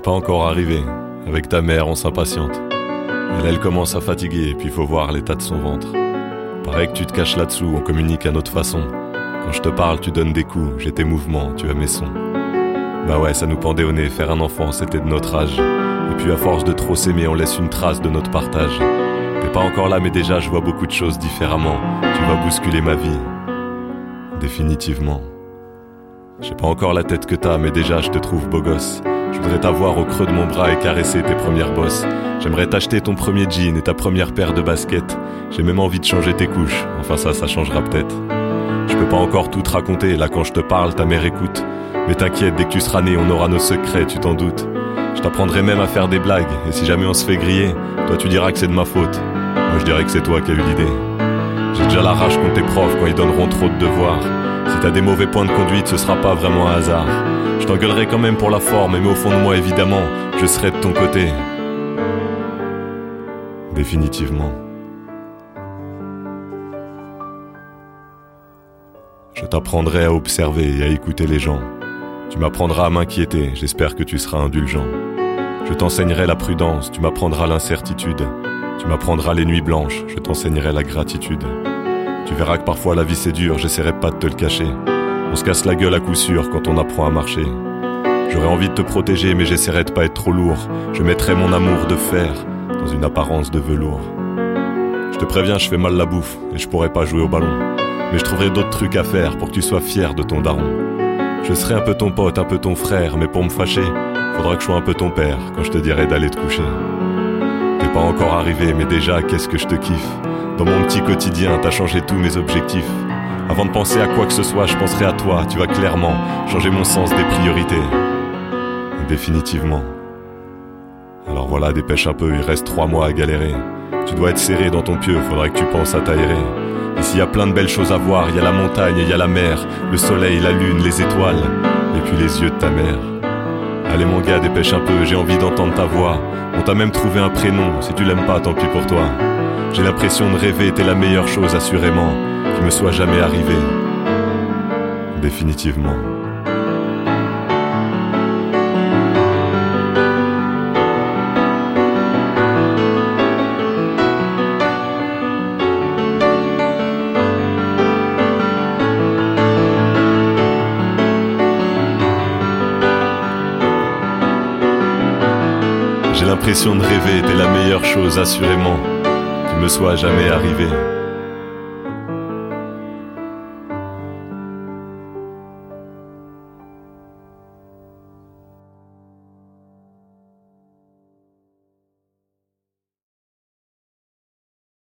pas encore arrivé. Avec ta mère, on s'impatiente. Elle commence à fatiguer, et puis faut voir l'état de son ventre. Pareil que tu te caches là-dessous, on communique à notre façon. Quand je te parle, tu donnes des coups, j'ai tes mouvements, tu as mes sons. Bah ouais, ça nous pendait au nez, faire un enfant, c'était de notre âge. Et puis à force de trop s'aimer, on laisse une trace de notre partage. T'es pas encore là, mais déjà je vois beaucoup de choses différemment. Tu vas bousculer ma vie, définitivement. J'ai pas encore la tête que t'as, mais déjà je te trouve beau gosse. Je voudrais t'avoir au creux de mon bras et caresser tes premières bosses. J'aimerais t'acheter ton premier jean et ta première paire de baskets. J'ai même envie de changer tes couches, enfin ça changera peut-être. Je peux pas encore tout te raconter, là quand je te parle, ta mère écoute. Mais t'inquiète, dès que tu seras né, on aura nos secrets, tu t'en doutes. Je t'apprendrai même à faire des blagues, et si jamais on se fait griller, toi tu diras que c'est de ma faute. Moi je dirais que c'est toi qui as eu l'idée. J'ai déjà la rage contre tes profs quand ils donneront trop de devoirs. Si t'as des mauvais points de conduite, ce sera pas vraiment un hasard. Je t'engueulerai quand même pour la forme, mais au fond de moi, évidemment, je serai de ton côté. Définitivement. Je t'apprendrai à observer et à écouter les gens. Tu m'apprendras à m'inquiéter, j'espère que tu seras indulgent. Je t'enseignerai la prudence, tu m'apprendras l'incertitude. Tu m'apprendras les nuits blanches, je t'enseignerai la gratitude. Tu verras que parfois la vie c'est dur, j'essaierai pas de te le cacher. On se casse la gueule à coup sûr quand on apprend à marcher. J'aurais envie de te protéger mais j'essaierai de pas être trop lourd. Je mettrai mon amour de fer dans une apparence de velours. Je te préviens, je fais mal la bouffe et je pourrai pas jouer au ballon. Mais je trouverai d'autres trucs à faire pour que tu sois fier de ton daron. Je serai un peu ton pote, un peu ton frère, mais pour me fâcher, faudra que je sois un peu ton père quand je te dirai d'aller te coucher. T'es pas encore arrivé mais déjà qu'est-ce que je te kiffe. Dans mon petit quotidien, t'as changé tous mes objectifs. Avant de penser à quoi que ce soit, je penserai à toi. Tu vas clairement changer mon sens des priorités. Définitivement. Alors voilà, dépêche un peu, il reste 3 mois à galérer. Tu dois être serré dans ton pieu, faudrait que tu penses à t'aérer. Ici y a plein de belles choses à voir, y a la montagne et y a la mer, le soleil, la lune, les étoiles, et puis les yeux de ta mère. Allez mon gars, dépêche un peu, j'ai envie d'entendre ta voix. On t'a même trouvé un prénom, si tu l'aimes pas, tant pis pour toi. J'ai l'impression de rêver, t'es la meilleure chose assurément qui me soit jamais arrivée. Définitivement. J'ai l'impression de rêver, t'es la meilleure chose assurément qui me soit jamais arrivée.